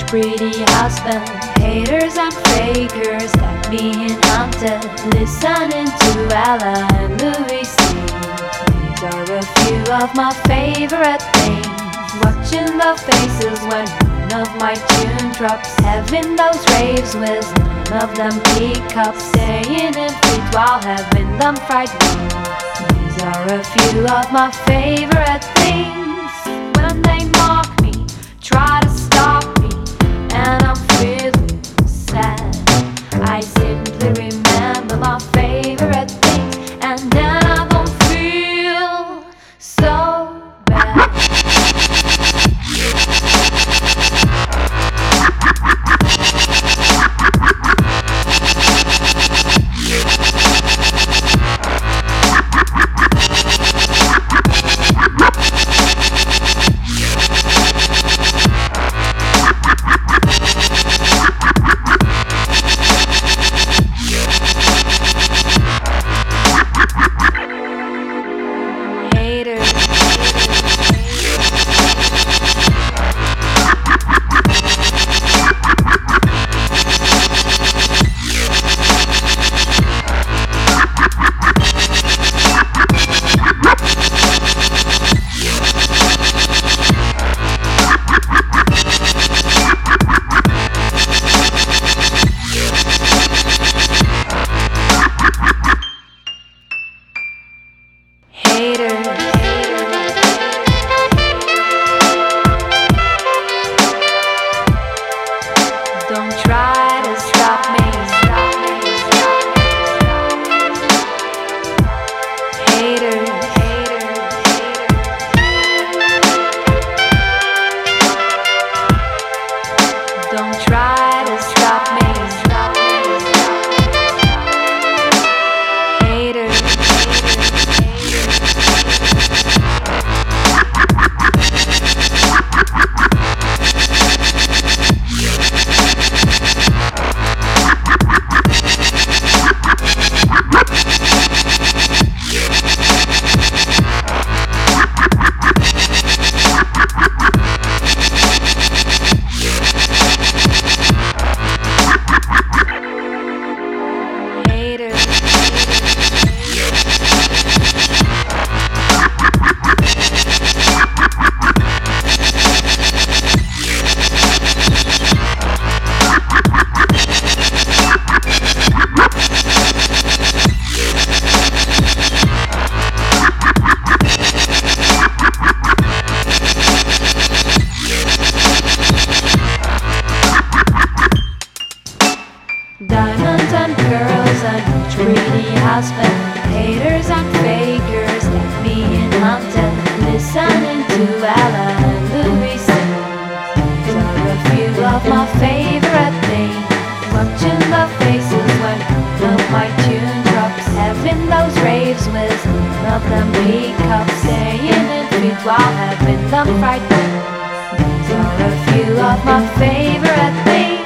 pretty husband. Haters and fakers that being hunted. Listening to Ella and Louis sing. These are a few of my favorite things. Watching the faces when one of my tune drops. Having those raves with none of them pick up. Staying in feet while having them fried wings. These are a few of my favorite things. When they mock me, try to stop me, and I'm feeling sad, I simply remember my favorite things, and then I don't feel so bad. Don't try to stop me. Haters, don't try to stop me. Haters, diamonds and pearls and pretty husband. Haters and fakers that being hunted. Listening to Ella and Louis sing. These are a few of my favorite things. Watching the faces when one of my tune drops. Having those raves with none of them pick up. Staying in feet while having them fried wings. These are a few of my favorite things.